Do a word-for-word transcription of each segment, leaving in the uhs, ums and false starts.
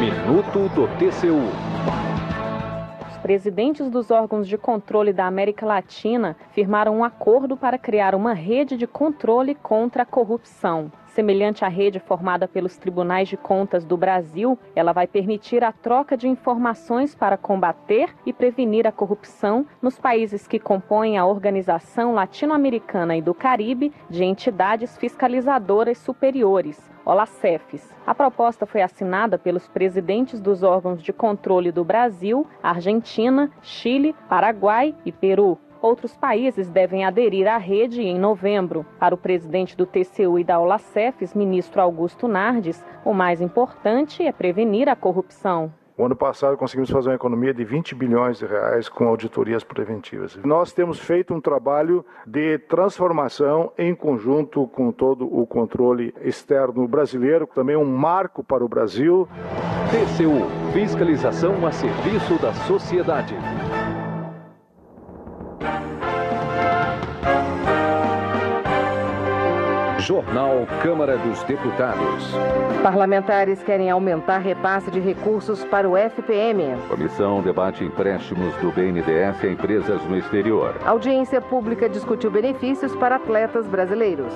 Minuto do T C U. Os presidentes dos órgãos de controle da América Latina firmaram um acordo para criar uma rede de controle contra a corrupção. Semelhante à rede formada pelos tribunais de contas do Brasil, ela vai permitir a troca de informações para combater e prevenir a corrupção nos países que compõem a Organização Latino-Americana e do Caribe de Entidades Fiscalizadoras Superiores, OLACEFs. A proposta foi assinada pelos presidentes dos órgãos de controle do Brasil, Argentina, Chile, Paraguai e Peru. Outros países devem aderir à rede em novembro. Para o presidente do T C U e da OLACEFs, ministro Augusto Nardes, o mais importante é prevenir a corrupção. O ano passado conseguimos fazer uma economia de vinte bilhões de reais com auditorias preventivas. Nós temos feito um trabalho de transformação em conjunto com todo o controle externo brasileiro, também um marco para o Brasil. T C U, fiscalização a serviço da sociedade. Jornal Câmara dos Deputados. Parlamentares querem aumentar repasse de recursos para o F P M. Comissão debate empréstimos do B N D E S a empresas no exterior. Audiência pública discutiu benefícios para atletas brasileiros.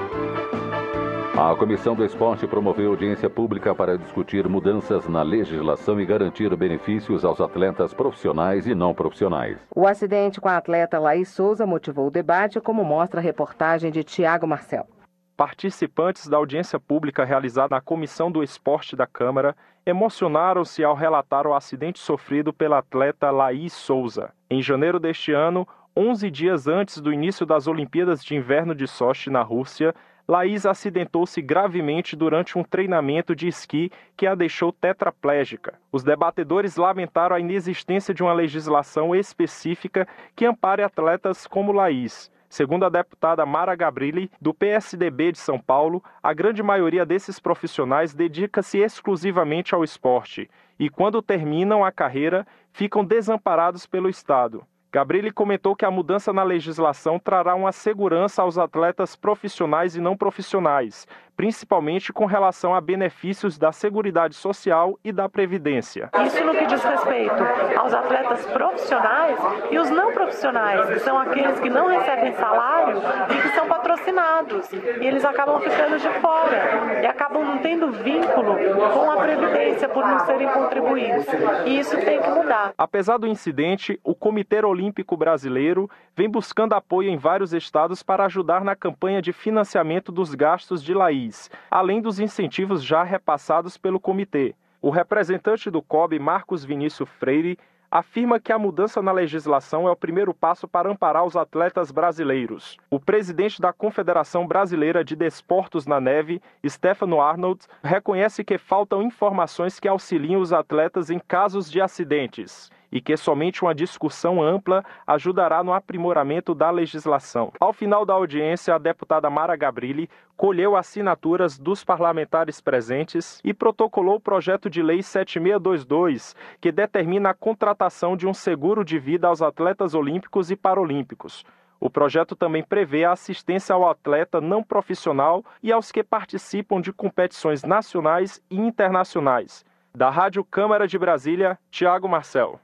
A Comissão do Esporte promoveu audiência pública para discutir mudanças na legislação e garantir benefícios aos atletas profissionais e não profissionais. O acidente com a atleta Laís Souza motivou o debate, como mostra a reportagem de Tiago Marcel. Participantes da audiência pública realizada na Comissão do Esporte da Câmara emocionaram-se ao relatar o acidente sofrido pela atleta Laís Souza. Em janeiro deste ano, onze dias antes do início das Olimpíadas de Inverno de Sochi, na Rússia, Laís acidentou-se gravemente durante um treinamento de esqui que a deixou tetraplégica. Os debatedores lamentaram a inexistência de uma legislação específica que ampare atletas como Laís. Segundo a deputada Mara Gabrilli, do P S D B de São Paulo, a grande maioria desses profissionais dedica-se exclusivamente ao esporte e, quando terminam a carreira, ficam desamparados pelo Estado. Gabrilli comentou que a mudança na legislação trará uma segurança aos atletas profissionais e não profissionais, principalmente com relação a benefícios da Seguridade Social e da Previdência. Isso no que diz respeito aos atletas profissionais e os não profissionais, que são aqueles que não recebem salário e que são patrocinados. E eles acabam ficando de fora e acabam não tendo vínculo com a Previdência por não serem contribuídos. E isso tem que mudar. Apesar do incidente, o Comitê Olímpico Brasileiro vem buscando apoio em vários estados para ajudar na campanha de financiamento dos gastos de Laís, além dos incentivos já repassados pelo comitê. O representante do C O B, Marcos Vinícius Freire, afirma que a mudança na legislação é o primeiro passo para amparar os atletas brasileiros. O presidente da Confederação Brasileira de Desportos na Neve, Stefano Arnold, reconhece que faltam informações que auxiliem os atletas em casos de acidentes e que somente uma discussão ampla ajudará no aprimoramento da legislação. Ao final da audiência, a deputada Mara Gabrilli colheu assinaturas dos parlamentares presentes e protocolou o projeto de lei sete mil seiscentos e vinte e dois, que determina a contratação de um seguro de vida aos atletas olímpicos e paralímpicos. O projeto também prevê a assistência ao atleta não profissional e aos que participam de competições nacionais e internacionais. Da Rádio Câmara de Brasília, Tiago Marcel.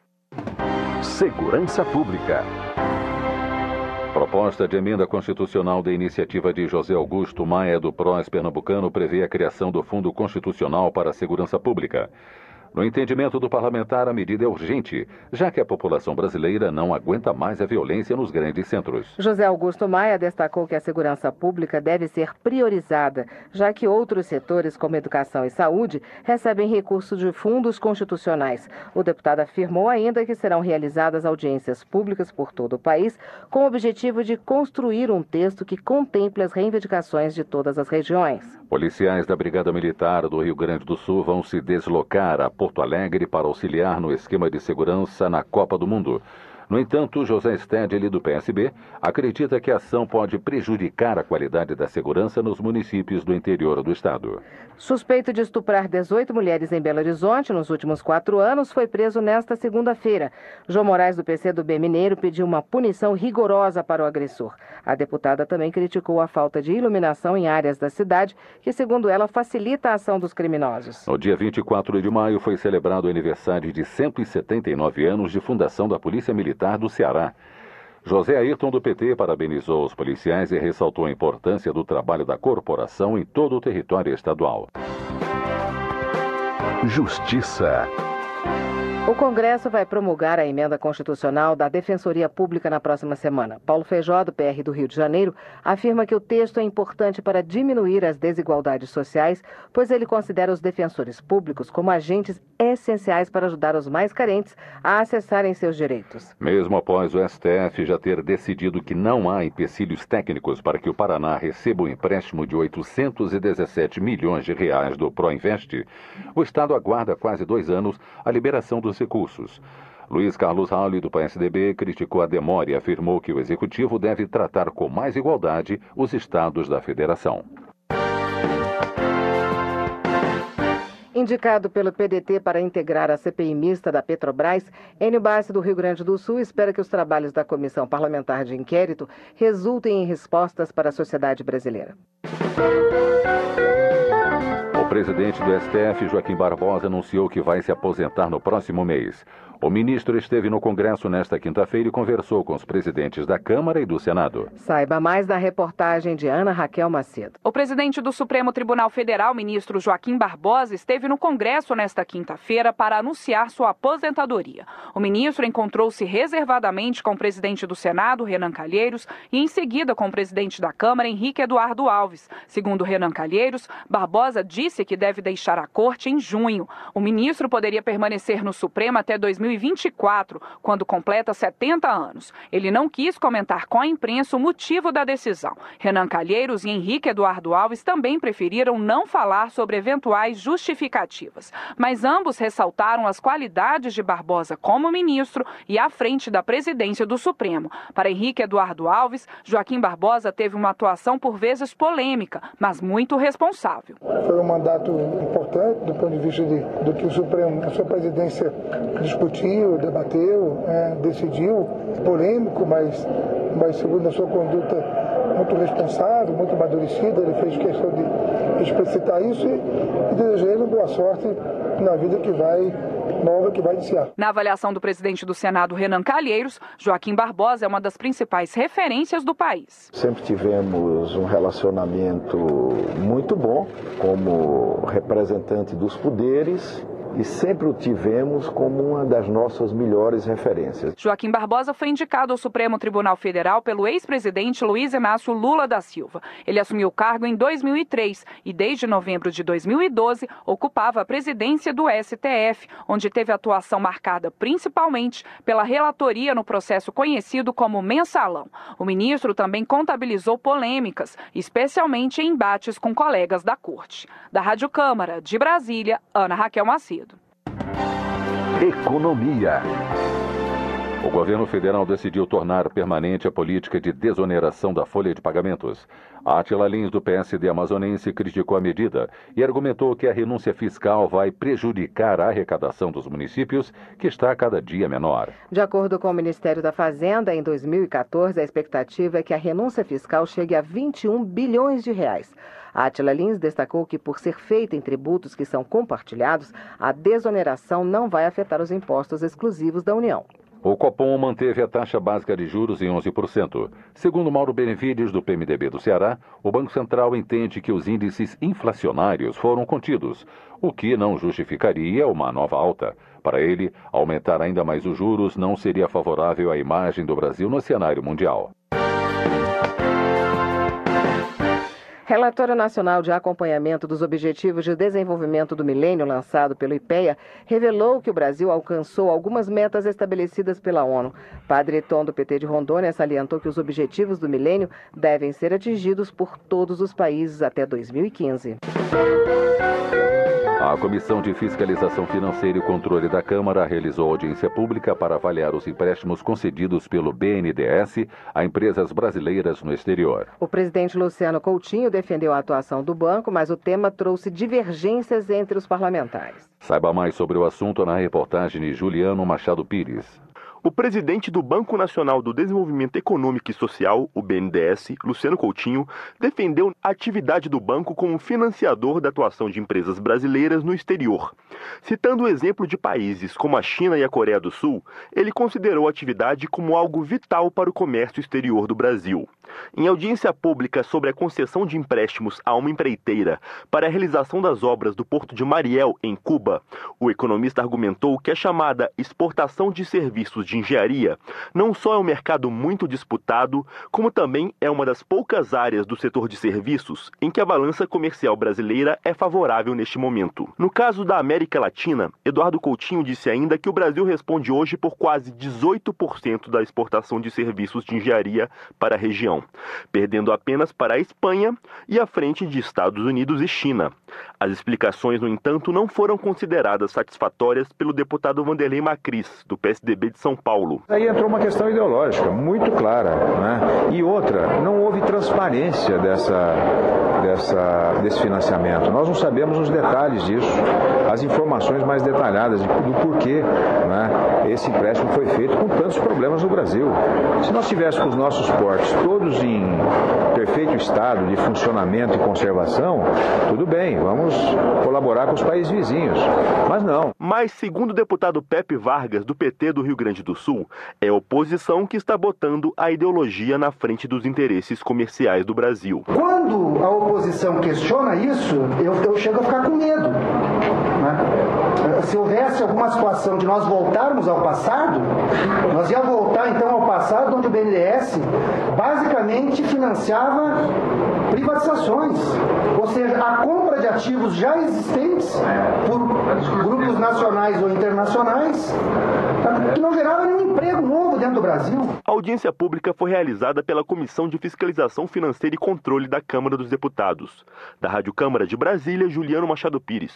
Segurança Pública. Proposta de emenda constitucional da iniciativa de José Augusto Maia do P R O S pernambucano prevê a criação do Fundo Constitucional para a Segurança Pública. No entendimento do parlamentar, a medida é urgente, já que a população brasileira não aguenta mais a violência nos grandes centros. José Augusto Maia destacou que a segurança pública deve ser priorizada, já que outros setores, como educação e saúde, recebem recursos de fundos constitucionais. O deputado afirmou ainda que serão realizadas audiências públicas por todo o país, com o objetivo de construir um texto que contemple as reivindicações de todas as regiões. Policiais da Brigada Militar do Rio Grande do Sul vão se deslocar a Porto Alegre para auxiliar no esquema de segurança na Copa do Mundo. No entanto, José Stedley, do P S B, acredita que a ação pode prejudicar a qualidade da segurança nos municípios do interior do estado. Suspeito de estuprar dezoito mulheres em Belo Horizonte nos últimos quatro anos, foi preso nesta segunda-feira. João Moraes, do P C do B Mineiro, pediu uma punição rigorosa para o agressor. A deputada também criticou a falta de iluminação em áreas da cidade, que, segundo ela, facilita a ação dos criminosos. No dia vinte e quatro de maio foi celebrado o aniversário de cento e setenta e nove anos de fundação da Polícia Militar do Ceará. José Ayrton, do P T, parabenizou os policiais e ressaltou a importância do trabalho da corporação em todo o território estadual. Justiça. O Congresso vai promulgar a emenda constitucional da Defensoria Pública na próxima semana. Paulo Feijó, do P R do Rio de Janeiro, afirma que o texto é importante para diminuir as desigualdades sociais, pois ele considera os defensores públicos como agentes essenciais para ajudar os mais carentes a acessarem seus direitos. Mesmo após o S T F já ter decidido que não há empecilhos técnicos para que o Paraná receba um empréstimo de oitocentos e dezessete milhões de reais do Proinvest, o Estado aguarda quase dois anos a liberação dos recursos. Luiz Carlos Rauli, do P S D B, criticou a demora e afirmou que o Executivo deve tratar com mais igualdade os estados da Federação. Indicado pelo P D T para integrar a C P I mista da Petrobras, Enio Bassi, do Rio Grande do Sul, espera que os trabalhos da Comissão Parlamentar de Inquérito resultem em respostas para a sociedade brasileira. O presidente do S T F, Joaquim Barbosa, anunciou que vai se aposentar no próximo mês. O ministro esteve no Congresso nesta quinta-feira e conversou com os presidentes da Câmara e do Senado. Saiba mais na reportagem de Ana Raquel Macedo. O presidente do Supremo Tribunal Federal, ministro Joaquim Barbosa, esteve no Congresso nesta quinta-feira para anunciar sua aposentadoria. O ministro encontrou-se reservadamente com o presidente do Senado, Renan Calheiros, e em seguida com o presidente da Câmara, Henrique Eduardo Alves. Segundo Renan Calheiros, Barbosa disse que deve deixar a corte em junho. O ministro poderia permanecer no Supremo até dois mil e vinte e quatro, quando completa setenta anos. Ele não quis comentar com a imprensa o motivo da decisão. Renan Calheiros e Henrique Eduardo Alves também preferiram não falar sobre eventuais justificativas. Mas ambos ressaltaram as qualidades de Barbosa como ministro e à frente da presidência do Supremo. Para Henrique Eduardo Alves, Joaquim Barbosa teve uma atuação por vezes polêmica, mas muito responsável. Foi um mandato importante do ponto de vista de, do que o Supremo, a sua presidência, discutiu, debateu, é, decidiu, polêmico, mas, mas segundo a sua conduta muito responsável, muito amadurecida, ele fez questão de explicitar isso e, e desejar ele boa sorte na vida que vai nova que vai iniciar. Na avaliação do presidente do Senado, Renan Calheiros, Joaquim Barbosa é uma das principais referências do país. Sempre tivemos um relacionamento muito bom como representante dos poderes e sempre o tivemos como uma das nossas melhores referências. Joaquim Barbosa foi indicado ao Supremo Tribunal Federal pelo ex-presidente Luiz Inácio Lula da Silva. Ele assumiu o cargo em dois mil e três e desde novembro de dois mil e doze ocupava a presidência do S T F, onde teve atuação marcada principalmente pela relatoria no processo conhecido como Mensalão. O ministro também contabilizou polêmicas, especialmente em embates com colegas da corte. Da Rádio Câmara, de Brasília, Ana Raquel Macedo. Economia. O governo federal decidiu tornar permanente a política de desoneração da folha de pagamentos. Átila Lins, do P S D amazonense, criticou a medida e argumentou que a renúncia fiscal vai prejudicar a arrecadação dos municípios, que está cada dia menor. De acordo com o Ministério da Fazenda, em dois mil e quatorze, a expectativa é que a renúncia fiscal chegue a vinte e um bilhões de reais. Átila Lins destacou que, por ser feita em tributos que são compartilhados, a desoneração não vai afetar os impostos exclusivos da União. O Copom manteve a taxa básica de juros em onze por cento. Segundo Mauro Benevides, do P M D B do Ceará, o Banco Central entende que os índices inflacionários foram contidos, o que não justificaria uma nova alta. Para ele, aumentar ainda mais os juros não seria favorável à imagem do Brasil no cenário mundial. Relatório Nacional de Acompanhamento dos Objetivos de Desenvolvimento do Milênio, lançado pelo IPEA, revelou que o Brasil alcançou algumas metas estabelecidas pela ONU. Padre Tom, do P T de Rondônia, salientou que os objetivos do milênio devem ser atingidos por todos os países até dois mil e quinze. A Comissão de Fiscalização Financeira e Controle da Câmara realizou audiência pública para avaliar os empréstimos concedidos pelo B N D E S a empresas brasileiras no exterior. O presidente Luciano Coutinho defendeu a atuação do banco, mas o tema trouxe divergências entre os parlamentares. Saiba mais sobre o assunto na reportagem de Juliano Machado Pires. O presidente do Banco Nacional do Desenvolvimento Econômico e Social, o B N D E S, Luciano Coutinho, defendeu a atividade do banco como financiador da atuação de empresas brasileiras no exterior. Citando o exemplo de países como a China e a Coreia do Sul, ele considerou a atividade como algo vital para o comércio exterior do Brasil. Em audiência pública sobre a concessão de empréstimos a uma empreiteira para a realização das obras do Porto de Mariel, em Cuba, o economista argumentou que a chamada exportação de serviços de engenharia não só é um mercado muito disputado, como também é uma das poucas áreas do setor de serviços em que a balança comercial brasileira é favorável neste momento. No caso da América Latina, Eduardo Coutinho disse ainda que o Brasil responde hoje por quase dezoito por cento da exportação de serviços de engenharia para a região, perdendo apenas para a Espanha e à frente de Estados Unidos e China. As explicações, no entanto, não foram consideradas satisfatórias pelo deputado Vanderlei Macris, do P S D B de São Paulo. Aí entrou uma questão ideológica muito clara, né? E outra, não houve transparência dessa, dessa, desse financiamento. Nós não sabemos os detalhes disso, as informações mais detalhadas do porquê, né, esse empréstimo foi feito com tantos problemas no Brasil. Se nós tivéssemos os nossos portos todos em perfeito estado de funcionamento e conservação, tudo bem, vamos colaborar com os países vizinhos, mas não. Mas, segundo o deputado Pepe Vargas, do P T do Rio Grande do Sul, é a oposição que está botando a ideologia na frente dos interesses comerciais do Brasil. Quando a oposição questiona isso, eu, eu chego a ficar com medo, né? Se houvesse alguma situação de nós voltarmos ao passado, nós ia voltar então ao passado onde o B N D E S basicamente financiava privatizações, ou seja, a compra de ativos já existentes por grupos nacionais ou internacionais que não gerava nenhum emprego novo dentro do Brasil. A audiência pública foi realizada pela Comissão de Fiscalização Financeira e Controle da Câmara dos Deputados. Da Rádio Câmara de Brasília, Juliano Machado Pires.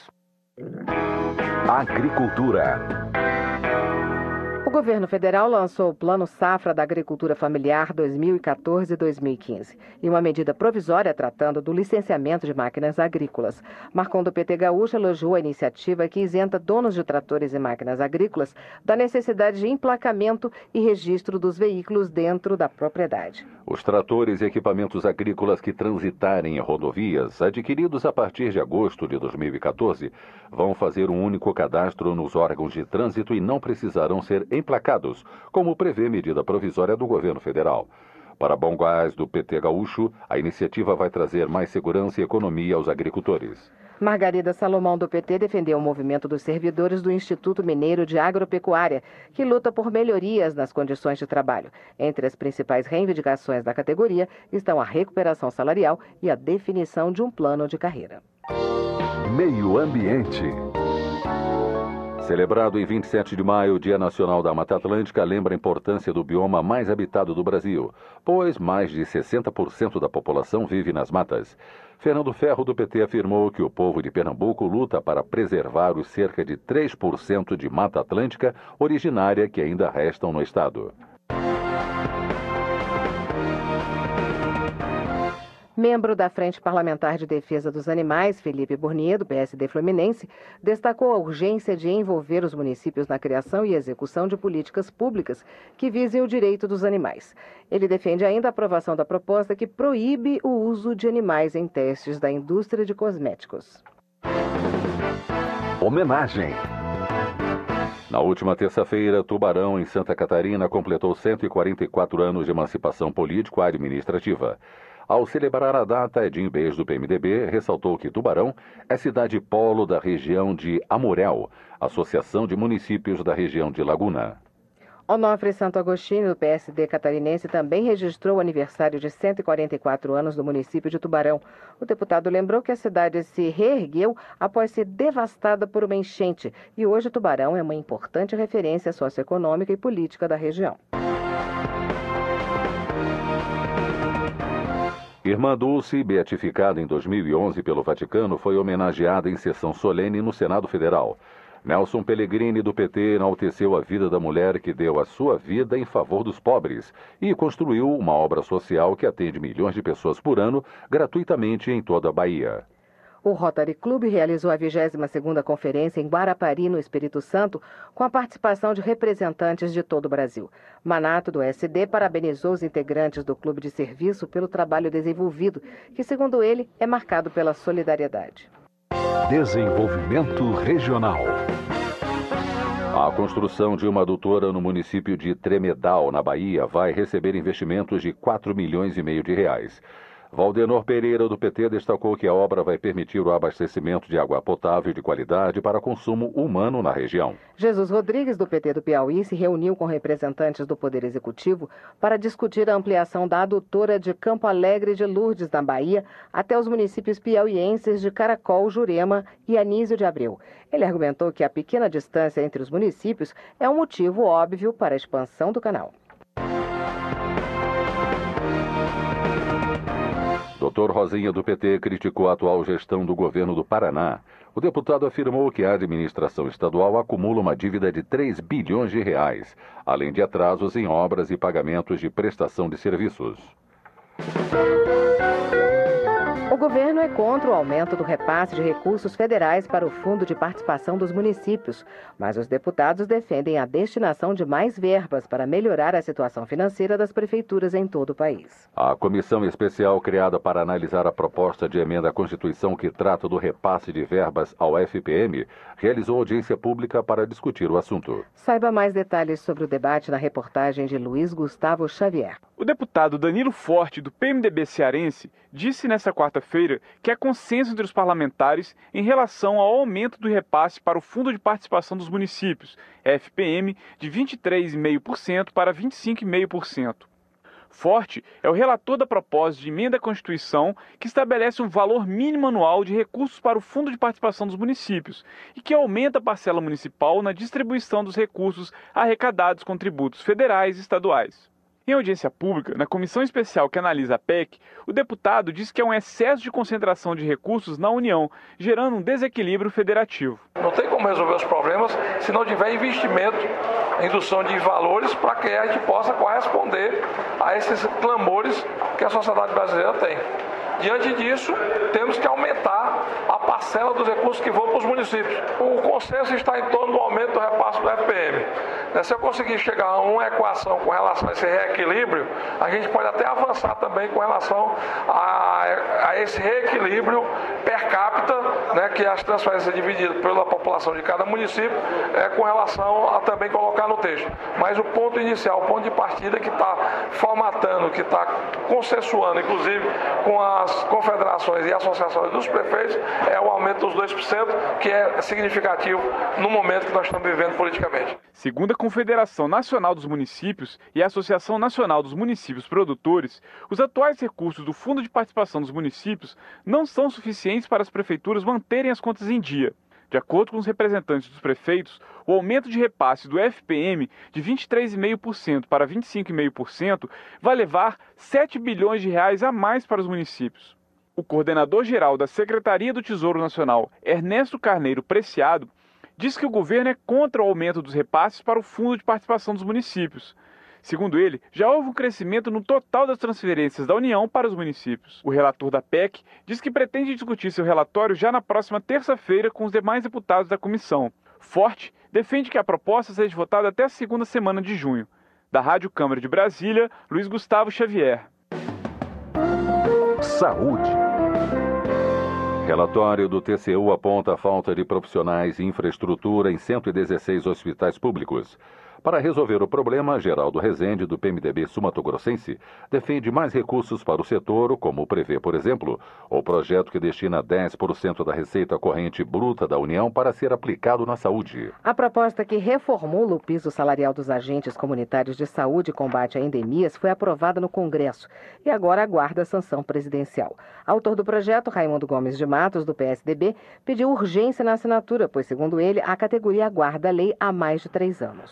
Agricultura. O governo federal lançou o Plano Safra da Agricultura Familiar dois mil e quatorze a dois mil e quinze e uma medida provisória tratando do licenciamento de máquinas agrícolas. Marcon, do P T Gaúcho, elogiou a iniciativa que isenta donos de tratores e máquinas agrícolas da necessidade de emplacamento e registro dos veículos dentro da propriedade. Os tratores e equipamentos agrícolas que transitarem em rodovias, adquiridos a partir de agosto de dois mil e quatorze, vão fazer um único cadastro nos órgãos de trânsito e não precisarão ser emplacados, como prevê medida provisória do governo federal. Para Bom Gás, do P T Gaúcho, a iniciativa vai trazer mais segurança e economia aos agricultores. Margarida Salomão, do P T, defendeu o movimento dos servidores do Instituto Mineiro de Agropecuária, que luta por melhorias nas condições de trabalho. Entre as principais reivindicações da categoria estão a recuperação salarial e a definição de um plano de carreira. Meio Ambiente. Celebrado em vinte e sete de maio, o Dia Nacional da Mata Atlântica lembra a importância do bioma mais habitado do Brasil, pois mais de sessenta por cento da população vive nas matas. Fernando Ferro, do P T, afirmou que o povo de Pernambuco luta para preservar os cerca de três por cento de Mata Atlântica originária que ainda restam no estado. Membro da Frente Parlamentar de Defesa dos Animais, Felipe Burnier, do P S D Fluminense, destacou a urgência de envolver os municípios na criação e execução de políticas públicas que visem o direito dos animais. Ele defende ainda a aprovação da proposta que proíbe o uso de animais em testes da indústria de cosméticos. Homenagem. Na última terça-feira, Tubarão, em Santa Catarina, completou cento e quarenta e quatro anos de emancipação político-administrativa. Ao celebrar a data, Edinho Beis, do P M D B, ressaltou que Tubarão é cidade polo da região de Amurel, associação de municípios da região de Laguna. Onofre Santo Agostinho, do P S D catarinense, também registrou o aniversário de cento e quarenta e quatro anos do município de Tubarão. O deputado lembrou que a cidade se reergueu após ser devastada por uma enchente e hoje Tubarão é uma importante referência socioeconômica e política da região. Irmã Dulce, beatificada em dois mil e onze pelo Vaticano, foi homenageada em sessão solene no Senado Federal. Nelson Pellegrini, do P T, enalteceu a vida da mulher que deu a sua vida em favor dos pobres e construiu uma obra social que atende milhões de pessoas por ano, gratuitamente em toda a Bahia. O Rotary Club realizou a vigésima segunda conferência em Guarapari, no Espírito Santo, com a participação de representantes de todo o Brasil. Manato, do S D, parabenizou os integrantes do clube de serviço pelo trabalho desenvolvido, que, segundo ele, é marcado pela solidariedade. Desenvolvimento regional. A construção de uma adutora no município de Tremedal, na Bahia, vai receber investimentos de quatro milhões e meio de reais. Valdenor Pereira, do P T, destacou que a obra vai permitir o abastecimento de água potável de qualidade para consumo humano na região. Jesus Rodrigues, do P T do Piauí, se reuniu com representantes do Poder Executivo para discutir a ampliação da adutora de Campo Alegre de Lourdes, na Bahia, até os municípios piauienses de Caracol, Jurema e Anísio de Abreu. Ele argumentou que a pequena distância entre os municípios é um motivo óbvio para a expansão do canal. doutor Rosinha, do P T, criticou a atual gestão do governo do Paraná. O deputado afirmou que a administração estadual acumula uma dívida de três bilhões de reais, além de atrasos em obras e pagamentos de prestação de serviços. O governo é contra o aumento do repasse de recursos federais para o Fundo de Participação dos Municípios, mas os deputados defendem a destinação de mais verbas para melhorar a situação financeira das prefeituras em todo o país. A comissão especial criada para analisar a proposta de emenda à Constituição que trata do repasse de verbas ao F P M realizou audiência pública para discutir o assunto. Saiba mais detalhes sobre o debate na reportagem de Luiz Gustavo Xavier. O deputado Danilo Forte, do P M D B cearense, disse nesta quarta-feira que há consenso entre os parlamentares em relação ao aumento do repasse para o Fundo de Participação dos Municípios, F P M, de vinte e três vírgula cinco por cento para vinte e cinco vírgula cinco por cento. Forte é o relator da proposta de emenda à Constituição que estabelece um valor mínimo anual de recursos para o Fundo de Participação dos Municípios e que aumenta a parcela municipal na distribuição dos recursos arrecadados com tributos federais e estaduais. Em audiência pública, na comissão especial que analisa a P E C, o deputado diz que há um excesso de concentração de recursos na União, gerando um desequilíbrio federativo. Não tem como resolver os problemas se não tiver investimento, indução de valores para que a gente possa corresponder a esses clamores que a sociedade brasileira tem. Diante disso, temos que aumentar a parcela dos recursos que vão para os municípios. O consenso está em torno do aumento do repasse do F P M. Se eu conseguir chegar a uma equação com relação a esse reequilíbrio, a gente pode até avançar também com relação a, a esse reequilíbrio per capita, né, que as transferências divididas pela população de cada município, é, com relação a também colocar no texto. Mas o ponto inicial, o ponto de partida que está formatando, que está consensuando, inclusive com as confederações e associações dos prefeitos, é o aumento dos dois por cento, que é significativo no momento que nós estamos vivendo politicamente. Segundo a Confederação Nacional dos Municípios e a Associação Nacional dos Municípios Produtores, os atuais recursos do Fundo de Participação dos Municípios não são suficientes para as prefeituras manterem as contas em dia. De acordo com os representantes dos prefeitos, o aumento de repasse do F P M de vinte e três vírgula cinco por cento para vinte e cinco vírgula cinco por cento vai levar sete bilhões de reais a mais para os municípios. O coordenador-geral da Secretaria do Tesouro Nacional, Ernesto Carneiro Preciado, diz que o governo é contra o aumento dos repasses para o Fundo de Participação dos Municípios. Segundo ele, já houve um crescimento no total das transferências da União para os municípios. O relator da P E C diz que pretende discutir seu relatório já na próxima terça-feira com os demais deputados da comissão. Forte defende que a proposta seja votada até a segunda semana de junho. Da Rádio Câmara de Brasília, Luiz Gustavo Xavier. Saúde. Relatório do T C U aponta a falta de profissionais e infraestrutura em cento e dezesseis hospitais públicos. Para resolver o problema, Geraldo Rezende, do P M D B sumatogrossense, defende mais recursos para o setor, como prevê, por exemplo, o projeto que destina dez por cento da receita corrente bruta da União para ser aplicado na saúde. A proposta que reformula o piso salarial dos agentes comunitários de saúde e combate a endemias foi aprovada no Congresso e agora aguarda a sanção presidencial. Autor do projeto, Raimundo Gomes de Matos, do P S D B, pediu urgência na assinatura, pois, segundo ele, a categoria aguarda a lei há mais de três anos. Celso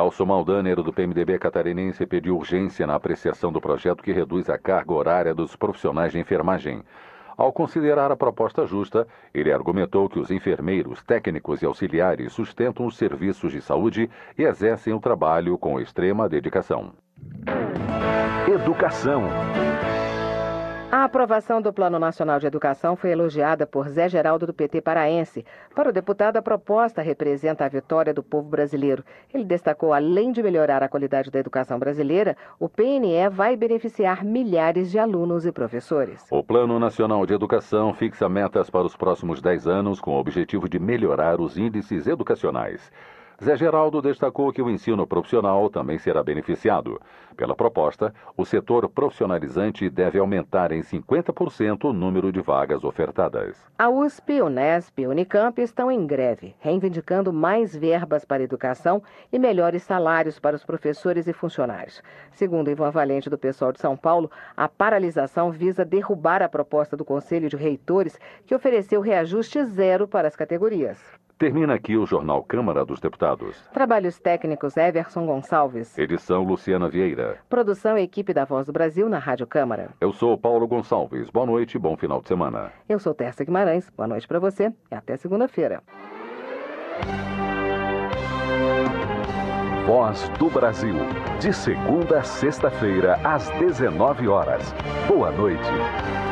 Nelson Maldaner, do P M D B catarinense, pediu urgência na apreciação do projeto que reduz a carga horária dos profissionais de enfermagem. Ao considerar a proposta justa, ele argumentou que os enfermeiros, técnicos e auxiliares sustentam os serviços de saúde e exercem o trabalho com extrema dedicação. Educação. A aprovação do Plano Nacional de Educação foi elogiada por Zé Geraldo, do P T paraense. Para o deputado, a proposta representa a vitória do povo brasileiro. Ele destacou, além de melhorar a qualidade da educação brasileira, o P N E vai beneficiar milhares de alunos e professores. O Plano Nacional de Educação fixa metas para os próximos dez anos com o objetivo de melhorar os índices educacionais. Zé Geraldo destacou que o ensino profissional também será beneficiado. Pela proposta, o setor profissionalizante deve aumentar em cinquenta por cento o número de vagas ofertadas. A U S P, Unesp e Unicamp estão em greve, reivindicando mais verbas para a educação e melhores salários para os professores e funcionários. Segundo Ivan Valente, do PSOL de São Paulo, a paralisação visa derrubar a proposta do Conselho de Reitores, que ofereceu reajuste zero para as categorias. Termina aqui o Jornal Câmara dos Deputados. Trabalhos técnicos Everson Gonçalves. Edição Luciana Vieira. Produção e equipe da Voz do Brasil na Rádio Câmara. Eu sou Paulo Gonçalves. Boa noite e bom final de semana. Eu sou Tércia Guimarães. Boa noite para você e até segunda-feira. Voz do Brasil. De segunda a sexta-feira, às dezenove horas. Boa noite.